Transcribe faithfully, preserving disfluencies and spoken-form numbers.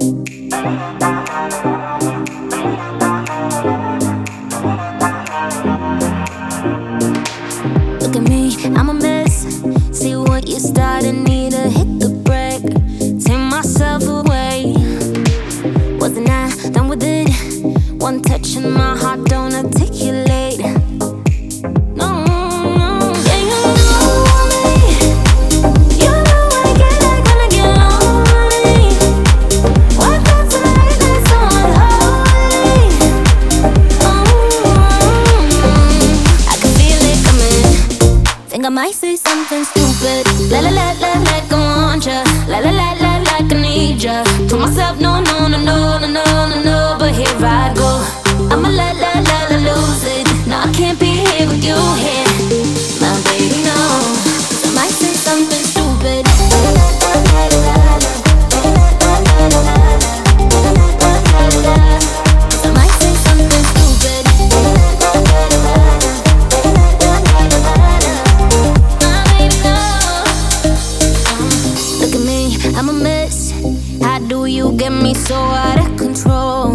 Look at me, I'm a mess. See what you started, need to hit the brake. Take myself away. Wasn't I done with it? One touch and my heart don't articulate. No, no, yeah, you know me. You know I get like when I get lonely. What got tonight that's so unholy? Oh, I can feel it coming. Think I might say something stupid. La la la la, like I want ya. La la la la, like I need ya. Told myself no, no, no, no, no, no, no, no. But here I go. I'ma la la la la lose it. No, I can't be here with you here, my baby, no. I might say something stupid. I might say something stupid. My baby, no. Look at me, I'm a mess. How do you get me so out of control?